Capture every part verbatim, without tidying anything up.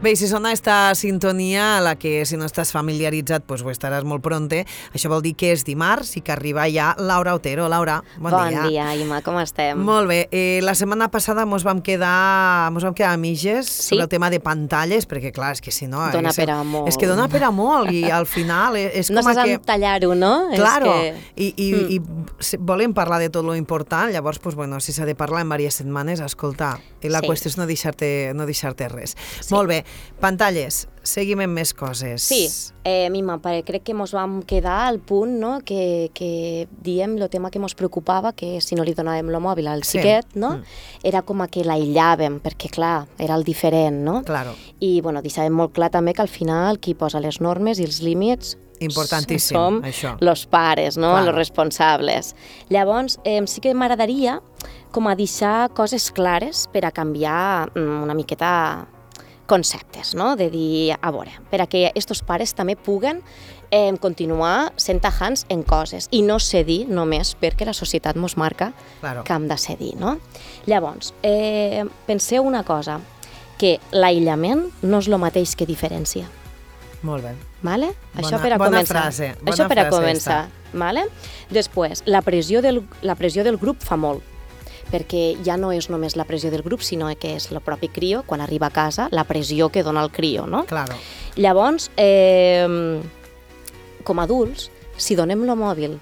Bé, si sona esta sintonia, a la que si no estàs familiaritzat pues, ho estaràs molt pronte, això vol dir que és dimarts i que arriba ja Laura Otero. Laura, bon, bon dia. Bon dia, Ima, com estem? Molt bé. Eh, la setmana passada mos vam quedar, mos vam quedar mitges sí? sobre el tema de pantalles, perquè clar, és que si no... Dona és, per a molt. És que dona per a molt i al final és no com saps que... tallar-ho, no? Claro, és que... i, i, mm. i volem parlar de tot lo important, llavors, pues, bueno, si s'ha de parlar en diverses setmanes, escolta, i la sí. qüestió és no deixar-te no deixar-te res. Sí. Molt bé, pantalles. Seguim amb més coses. Sí, eh, Mima, crec que ens vam quedar al punt no? que, que diem el tema que ens preocupava, que si no li donàvem el mòbil al sí. xiquet, no? mm. era com que l'aïllàvem, perquè clar, era el diferent, no? Claro. I bueno, deixàvem molt clar també que al final qui posa les normes i els límits importantíssim, som això. Los pares, no? Claro. Los responsables. Llavors, eh, sí que m'agradaria com a deixar coses clares per a canviar una miqueta conceptes, no? De dir, a veure, per a que estos pares també puguen eh, continuar sent tajants en coses i no cedir només perquè la societat mos marca claro. que hem de cedir, no? Llavors, eh, penseu una cosa, que l'aïllament no és el mateix que diferència. Molt bé. Vale? Bona, Això per a bona començar. frase. Bona Això per a frase començar. Vale? Després, la pressió, del, la pressió del grup fa molt, perquè ja no és només la pressió del grup, sinó que és el propi crio, quan arriba a casa, la pressió que dona el crio, no? Claro. Llavors, eh, com a adults, si donem el mòbil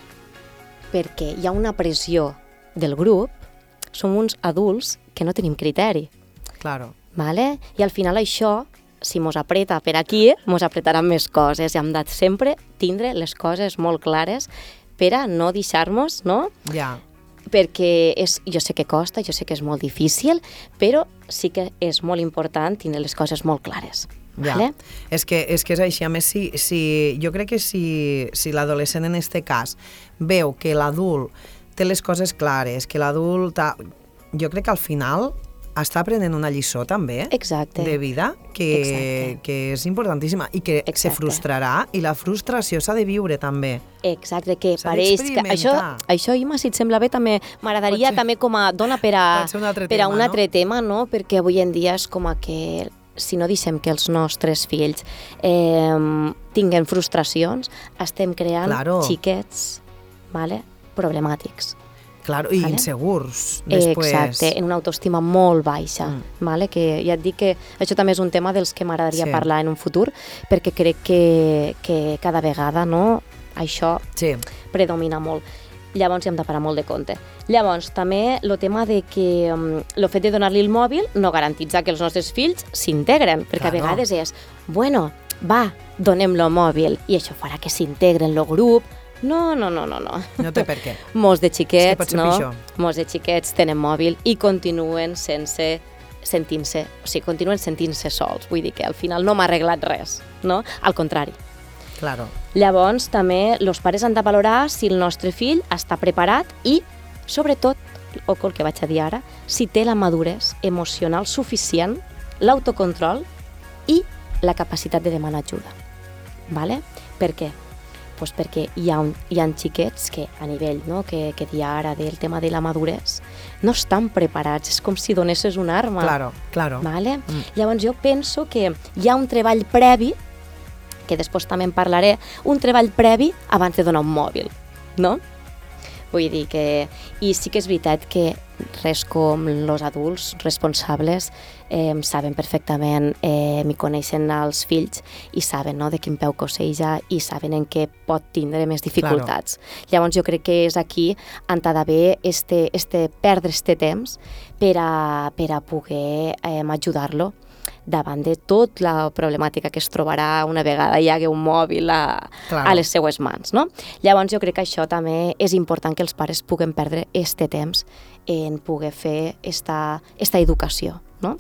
perquè hi ha una pressió del grup, som uns adults que no tenim criteri. Claro. Vale? I al final això, si mos apreta per aquí, mos apretaran més coses. I hem de sempre tindre les coses molt clares per a no deixar-nos, no? Ja. Perquè és, jo sé que costa, jo sé que és molt difícil, però sí que és molt important tenir les coses molt clares. Ja. Vale? És, que, és que és així. A més, si, si, jo crec que si, si l'adolescent en este cas veu que l'adult té les coses clares, que l'adult... Ha... Jo crec que al final està aprenent una lliçó també Exacte. de vida que, que és importantíssima i que Exacte. se frustrarà i la frustració s'ha de viure també. Exacte, que pareix que això, això Ima, si et sembla bé, també m'agradaria també com a dona per a un altre per a tema, un altre no? tema, no? Perquè avui en dia és com a que si no deixem que els nostres fills eh, tinguen frustracions, estem creant claro. xiquets, vale? Problemàtics. Claro, i vale? insegurs, després. Exacte, en una autoestima molt baixa, mm. vale? Que ja et dic que això també és un tema dels que m'agradaria sí. parlar en un futur, perquè crec que, que cada vegada no, això sí. predomina molt. Llavors hi hem de parar molt de compte. Llavors, també el tema de que um, el fet de donar-li el mòbil no garantitza que els nostres fills s'integren, perquè claro. a vegades és, bueno, va, donem-lo mòbil, i això farà que s'integren el grup. No, no, no, no, no. No té per què. Molts de xiquets, sí, no? Pitjor. Molts de xiquets tenen mòbil i continuen sense sentint-se, o sigui, continuen sentint-se sols. Vull dir que al final no m'ha arreglat res, no? Al contrari. Claro. Llavors, també, els pares han de valorar si el nostre fill està preparat i, sobretot, o el que vaig a dir ara, si té la maduresa emocional suficient, l'autocontrol i la capacitat de demanar ajuda. Vale? Per què? Pues perquè hi ha, un, hi ha xiquets que a nivell no, que, que dia ara del tema de la maduresa no estan preparats, és com si donessis una arma. Claro, claro. Vale? Mm. Llavors jo penso que hi ha un treball previ, que després també en parlaré, un treball previ abans de donar un mòbil, no? Vull dir que... I sí que és veritat que res com els adults responsables eh, saben perfectament, eh, m'hi coneixen els fills i saben no, de quin peu coseja i saben en què pot tindre més dificultats. Claro. Llavors jo crec que és aquí on ha d'haver este, este, perdre este temps per a, per a poder eh, ajudar-lo davant de tota la problemàtica que es trobarà una vegada hi hagi un mòbil a, claro. a les seues mans. No? Llavors jo crec que això també és important que els pares puguen perdre este temps en poder fer esta, esta educació. No?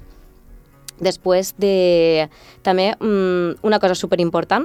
Després de... També una cosa superimportant,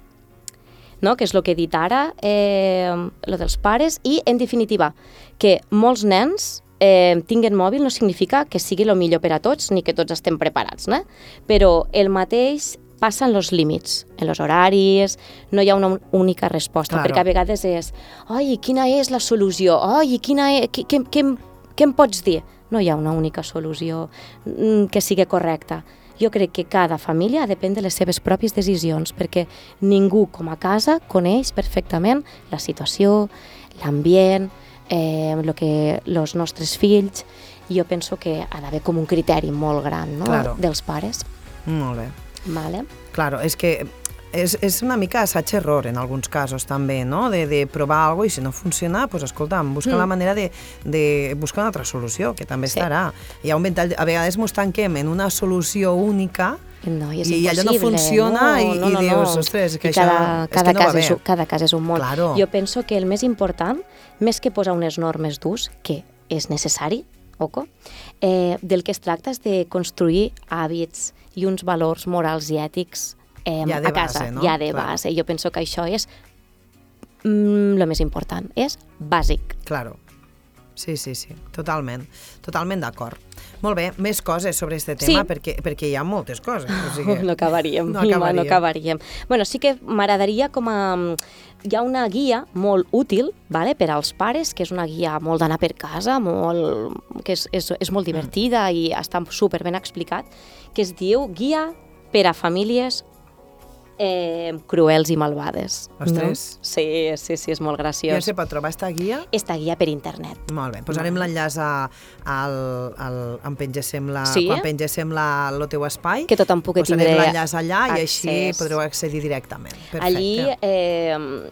no? Que és el que he dit ara, eh, lo dels pares, i en definitiva, que molts nens Eh, tinguen mòbil no significa que sigui el millor per a tots ni que tots estem preparats, no? Però el mateix passa en els límits, en els horaris, no hi ha una única resposta, claro. Perquè a vegades és ai, quina és la solució? Ai, quina és... Què, què, què, què em pots dir? No hi ha una única solució que sigui correcta. jo crec que cada família depèn de les seves pròpies decisions, perquè ningú com a casa coneix perfectament la situació, l'ambient, eh, lo que els nostres fills, i jo penso que ha d'haver com un criteri molt gran, no? Claro. Dels pares. Molt bé. Vale. Claro, és que és, és una mica assaig-error en alguns casos també, no? De, de provar alguna cosa i si no funciona, doncs escolta'm, busca mm. la manera de, de buscar una altra solució, que també sí. estarà. Hi ha un ventall, a vegades ens tanquem en una solució única no, i, i allò no funciona no, i, no, no, i dius, no. ostres, que I això cada, és cada que no cas va bé. És, cada cas és un món. Claro. Jo penso que el més important, més que posar unes normes d'ús, que és necessari, oco, eh, del que es tracta és de construir hàbits i uns valors morals i ètics eh, ja a casa, base, no? ja de Clar. base. Jo penso que això és mm, el més important, és bàsic. Claro. Sí, sí, sí, totalment, totalment d'acord. Molt bé, més coses sobre aquest tema, sí. perquè, perquè hi ha moltes coses. O sigui, no acabaríem, no acabaríem. no acabaríem. Bueno, sí que m'agradaria com a... Hi ha una guia molt útil, vale, per als pares, que és una guia molt d'anar per casa, molt, que és, és, és molt divertida i està super ben explicat, que es diu Guia per a famílies eh, cruels i malvades. Ostres. No? Sí, sí, sí, és molt graciós. I on se pot trobar esta guia? Esta guia per internet. Molt bé, posarem l'enllaç al, al, en pengéssim la, sí? quan pengéssim la, el teu espai. Que tothom pugui posarem tindre l'enllaç allà accés. I així podreu accedir directament. Perfecte. Allí eh,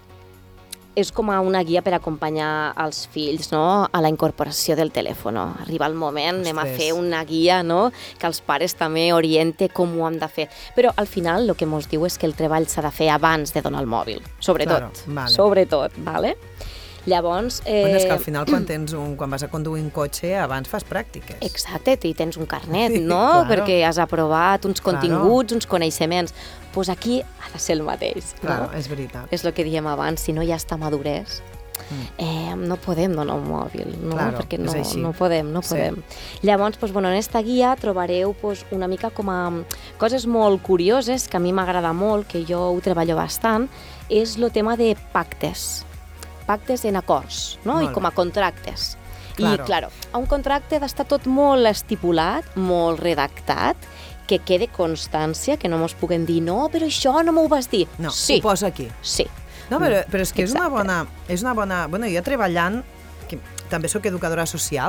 és com a una guia per acompanyar els fills, no?, a la incorporació del telèfon. Arriba el moment, Ostres. anem a fer una guia, no?, que els pares també oriente com ho hem de fer. Però al final el que ens diu és que el treball s'ha de fer abans de donar el mòbil, sobretot. Claro, vale. Sobretot, vale? Llavors... Eh... Bueno, és que al final quan, tens un, quan vas a conduir un cotxe abans fas pràctiques. Exacte, i tens un carnet, no? Claro. Perquè has aprovat uns continguts, claro. uns coneixements. Doncs pues aquí ha de ser el mateix. Claro, no? és veritat. És el que diem abans, si no hi ha esta madurez, mm. eh, no podem donar un mòbil, no? Claro, perquè no, no podem, no podem. Sí. Llavors, pues, bueno, en esta guia trobareu pues, una mica com a coses molt curioses, que a mi m'agrada molt, que jo ho treballo bastant, és el tema de pactes. Pactes en acords, no? I com a contractes. Claro. I, claro, a un contracte ha d'estar tot molt estipulat, molt redactat, que quede constància, que no mos puguem dir no, però això no m'ho vas dir. No, sí. ho posa aquí. Sí. No, però, però és que és una, Exacte. bona, és una bona... Bueno, jo treballant, que també sóc educadora social,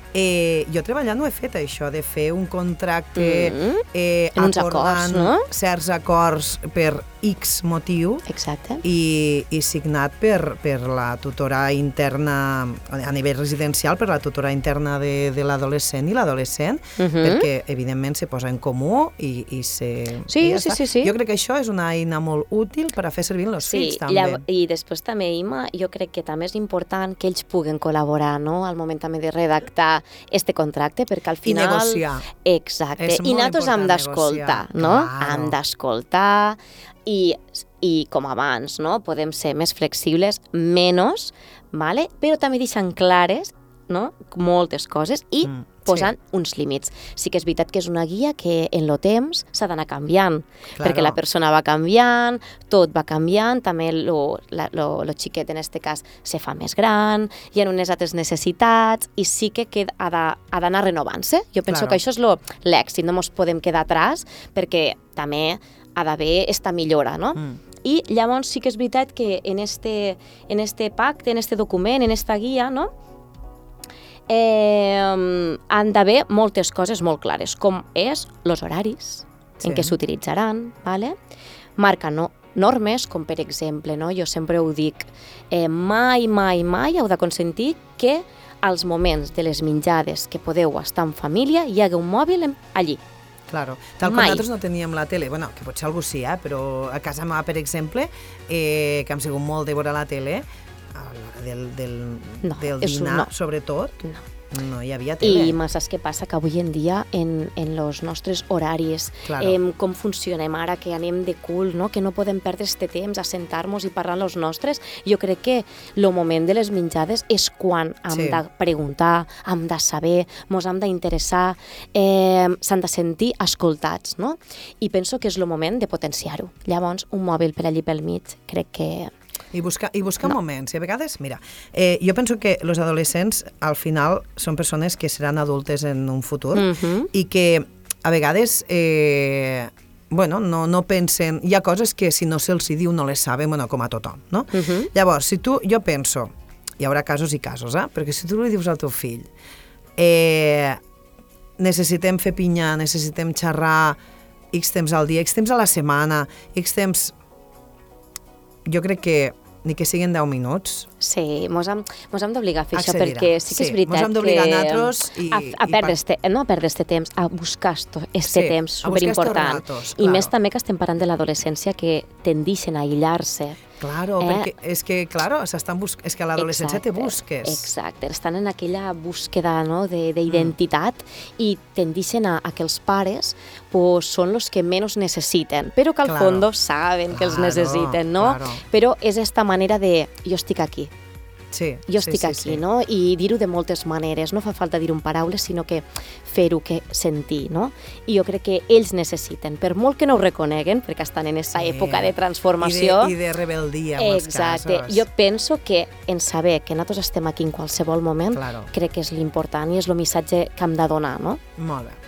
eh, jo treballant ho he fet, això, de fer un contracte mm-hmm. eh, uns acordant acords, no? certs acords per X motiu. Exacte. I, i signat per, per la tutora interna, a nivell residencial, per la tutora interna de, de l'adolescent i l'adolescent, mm-hmm. perquè, evidentment, se posa en comú i, i se... Sí, i ja sí, està. sí, sí. Jo crec que això és una eina molt útil per a fer servir els sí, fills, també. Llav- I després també, Ima, jo crec que també és important que ells puguen col·laborar, no?, al moment també de redactar este contracte, perquè al final... I negociar. Exacte. És I molt nosaltres hem important d'escoltar, negociar. no? Claro. Hem d'escoltar i, i com abans, no? Podem ser més flexibles, menys, vale? Però també deixant clares, no?, moltes coses i mm, posant sí. uns límits. Sí que és veritat que és una guia que en el temps s'ha d'anar canviant, claro. perquè la persona va canviant, tot va canviant, també lo, la, lo, lo xiquet en este cas se fa més gran, hi ha unes altres necessitats i sí que queda, ha d'anar renovant-se. Jo penso Claro. que això és lo, l'èxit, no ens podem quedar atràs perquè també ha d'haver esta millora, no? Mm. I llavors sí que és veritat que en este, en este pacte, en este document, en esta guia, no?, Eh, han d'haver moltes coses molt clares, com és els horaris sí. en què s'utilitzaran, vale? Marca no, normes, com per exemple, no? Jo sempre ho dic, eh, mai, mai, mai heu de consentir que als moments de les menjades que podeu estar en família hi hagi un mòbil allí. Claro. Tal com Mai. nosaltres no teníem la tele, bueno, que potser algú sí, eh? Però a casa meva, per exemple, eh, que hem sigut molt de veure la tele, a l'hora del, del, no, del dinar, no. sobretot, no. no hi havia tele. I saps què passa? Que avui en dia, en, en els nostres horaris, Claro. eh, com funcionem ara, que anem de cul, no? Que no podem perdre este temps a sentar-nos i parlar amb els nostres, jo crec que el moment de les menjades és quan hem Sí. de preguntar, hem de saber, ens hem d'interessar, eh, s'han de sentir escoltats, no? I penso que és el moment de potenciar-ho. Llavors, un mòbil per allí pel mig, crec que... I buscar, i buscar No. moments. I a vegades, mira, eh, jo penso que els adolescents al final són persones que seran adultes en un futur Mhm. i que a vegades eh, bueno, no, no pensen... Hi ha coses que si no se'ls diu no les saben, bueno, com a tothom, no? Uh -huh. Llavors, si tu, jo penso, hi haurà casos i casos, eh? Perquè si tu li dius al teu fill eh, necessitem fer pinya, necessitem xerrar X temps al dia, X temps a la setmana, X temps... Jo crec que ni que siguin deu minuts. Sí, mos hem, mos hem d'obligar a fer Accedirà. això, perquè sí que és Sí, veritat mos hem d'obligar que... nosaltres i- a, a i perdre pa- este, no a perdre este temps, a buscar esto, este Sí, temps a buscar estos superimportant. ratos, I claro. més també que estem parlant de l'adolescència que tendixen a aïllar-se. Claro, Eh? perquè és que, claro, s'estan bus... és que a l'adolescència te busques. Exacte, estan en aquella búsqueda, no, d'identitat mm. i tendixen a, a que els pares pues, són los que menys necessiten, però que al Claro. fondo saben Claro, que els necessiten, no? claro. Però és esta manera de jo estic aquí, Sí, jo sí, estic sí, aquí, sí. no? I dir-ho de moltes maneres, no fa falta dir-ho en paraules, sinó que fer-ho, que sentir, no? I jo crec que ells necessiten, per molt que no ho reconeguen, perquè estan en aquesta Sí. època de transformació... I de, i de rebeldia, en molts Exacte. casos. Jo penso que en saber que nosaltres estem aquí en qualsevol moment, Claro. crec que és l'important i és el missatge que hem de donar, no? Molt bé.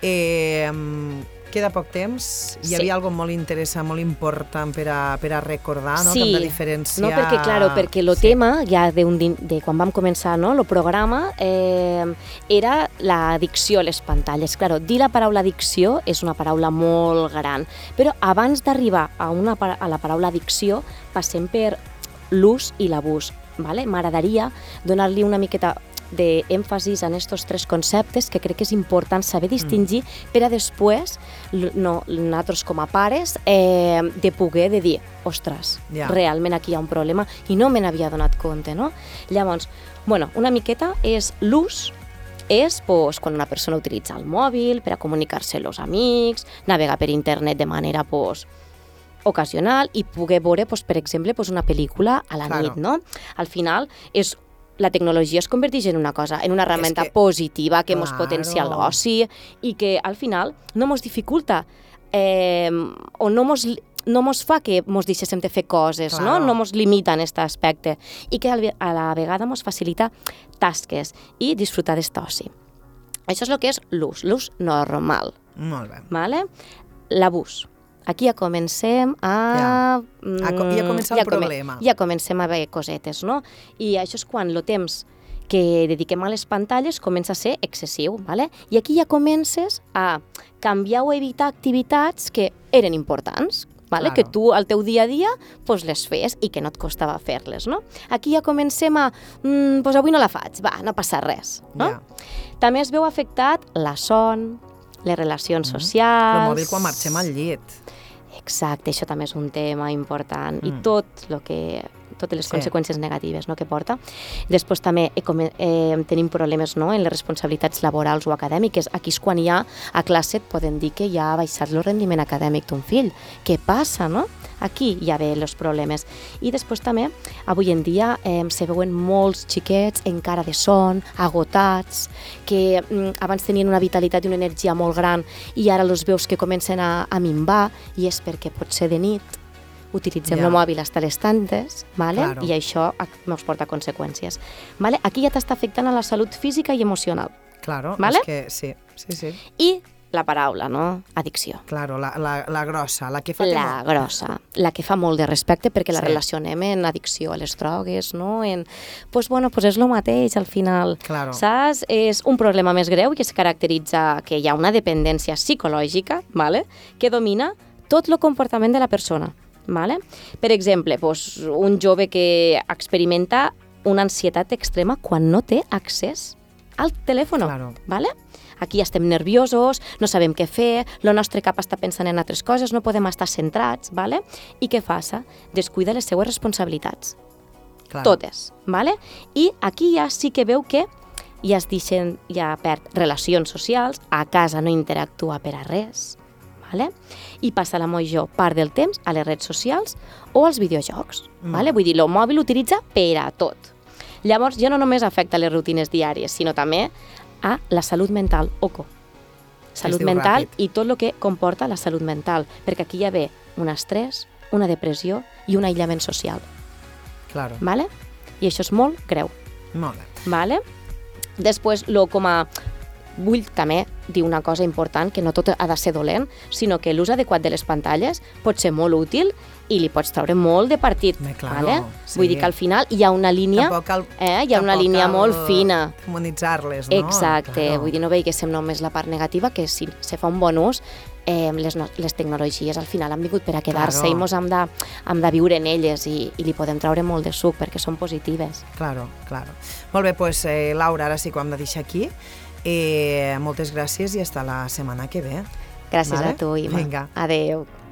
Eh, queda poc temps. Hi Sí. havia algo molt interessant, molt important per a, per a recordar, no? Sí, que hem de diferenciar... no, perquè, claro, perquè el Sí. tema, ja de, un, din- de quan vam començar no, el programa, eh, era l'addicció a les pantalles. Claro, dir la paraula addicció és una paraula molt gran, però abans d'arribar a, una, pa- a la paraula addicció, passem per l'ús i l'abús. Vale? M'agradaria donar-li una miqueta d'èmfasis en estos tres conceptes que crec que és important saber distingir mm. per a després, l- no, nosaltres com a pares, eh, de poder de dir, ostres, Ja. realment aquí hi ha un problema i no me n'havia donat compte, no? Llavors, bueno, una miqueta és l'ús, és pues, quan una persona utilitza el mòbil per a comunicar-se amb els amics, navegar per internet de manera pues, ocasional i poder veure, pues, per exemple, pues, una pel·lícula a la Claro. nit, no? Al final, és la tecnologia es converteix en una cosa, en una herramienta que- positiva que ens Claro. potencia l'oci i que al final no ens dificulta eh, o no mos, no mos fa que mos deixéssim de fer coses, Claro. no? No mos limita en aquest aspecte i que al- a la vegada mos facilita tasques i disfrutar d'est oci. Això és el que és l'ús, l'ús normal. Molt bé. Vale? L'abús. Aquí ja comencem a... Ja. A co- ja comença el problema. Ja comencem a veure cosetes, no? I això és quan el temps que dediquem a les pantalles comença a ser excessiu, vale? I aquí ja comences a canviar o evitar activitats que eren importants, vale? Claro. Que tu al teu dia a dia pues, les fes i que no et costava fer-les, no? Aquí ja comencem a... Mm, pues avui no la faig, va, no passa res, no? Ja. També es veu afectat la son, les relacions socials... El mòbil quan marxem al llit. Exacte, això també és un tema important Mm. i tot lo que totes les Sí. conseqüències negatives no, que porta. Després també eh, com, eh, tenim problemes no, en les responsabilitats laborals o acadèmiques. Aquí és quan ja a classe et poden dir que ja ha baixat el rendiment acadèmic d'un fill. Què passa, no? Aquí ja ve els problemes. I després també, avui en dia, eh, se veuen molts xiquets encara de son, agotats, que mm, abans tenien una vitalitat i una energia molt gran i ara els veus que comencen a, a minvar i és perquè potser de nit utilitzem Ja. el mòbil fins a les tantes, vale? Claro. I això ens porta conseqüències. Vale? Aquí ja t'està afectant a la salut física i emocional. Claro, Vale? és que sí, sí, sí. I la paraula, no? Addicció. Claro, la, la, la grossa, la que fa La que no... grossa, la que fa molt de respecte perquè la Sí. relacionem en addicció a les drogues, no? En, pues, bueno, pues és el mateix al final, Claro. saps? És un problema més greu que es caracteritza que hi ha una dependència psicològica, vale? Que domina tot el comportament de la persona. Vale? Per exemple, pues, un jove que experimenta una ansietat extrema quan no té accés al telèfon. Claro. Vale? Aquí estem nerviosos, no sabem què fer, el nostre cap està pensant en altres coses, no podem estar centrats, vale? I què passa? Descuida les seues responsabilitats, Claro. totes, vale? I aquí ja sí que veu que ja es deixen, ja perd relacions socials, a casa no interactua per a res, vale? I passa la major part del temps a les redes socials o als videojocs, vale? Vull dir, el mòbil l'utilitza per a tot. Llavors, ja no només afecta les rutines diàries, sinó també a la salut mental, oco. Salut diu mental ràpid. i tot el que comporta la salut mental, perquè aquí hi ha ve un estrès, una depressió i un aïllament social, Claro. vale? I això és molt greu, Molt bé. vale? Després, lo com a vull també dir una cosa important, que no tot ha de ser dolent, sinó que l'ús adequat de les pantalles pot ser molt útil i li pots treure molt de partit. Me claro, vale? sí. Vull dir que al final hi ha una línia, cal, eh? hi ha una línia molt fina. Demonitzar-les, no? Exacte, claro. Vull dir, no veiguéssim només la part negativa, que si se fa un bon ús, eh, les, no, les tecnologies al final han vingut per a quedar-se claro. i ens hem de, hem de viure en elles i, i li podem treure molt de suc perquè són positives. Claro, claro. Molt bé, doncs, eh, Laura, ara sí que ho hem de deixar aquí. Eh, moltes gràcies i fins la setmana que ve. Gràcies vale? a tu, Ima. Vinga. Adéu.